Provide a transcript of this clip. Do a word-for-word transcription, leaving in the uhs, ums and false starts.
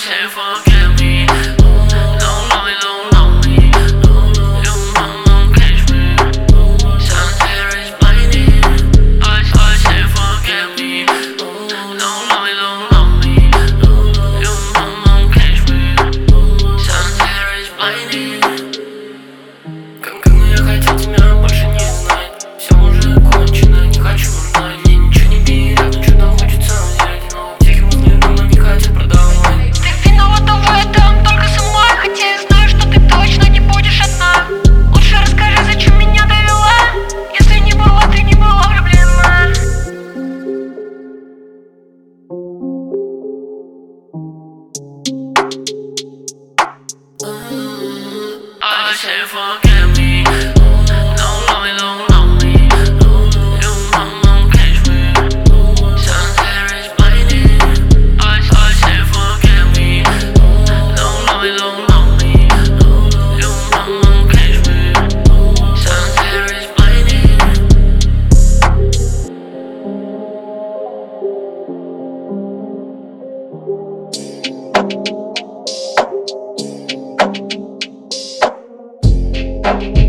say forget me. Don't love me, don't love me. You won't catch me. Sunset is blinding. I, I say forget me. Don't love me, don't love me. You won't catch me. Sunset is blinding. Как давно я хотел тебя больше не знать. Все уже кончено, не хочу знать. Мне ничего не берет, но чудо хочется взять. Но тихим взглядом не хотят продавать. Ты виновата в этом только сама. Хотя я знаю, что ты точно не будешь одна. Лучше расскажи, зачем меня довела. Если не была, ты не была влюблена. I say forget me. Don't love me, don't love me. You won't catch me. Sunset is blinding. I, I say forget me. Don't love me, don't love me. You won't catch me. Sunset is blinding. Thank you.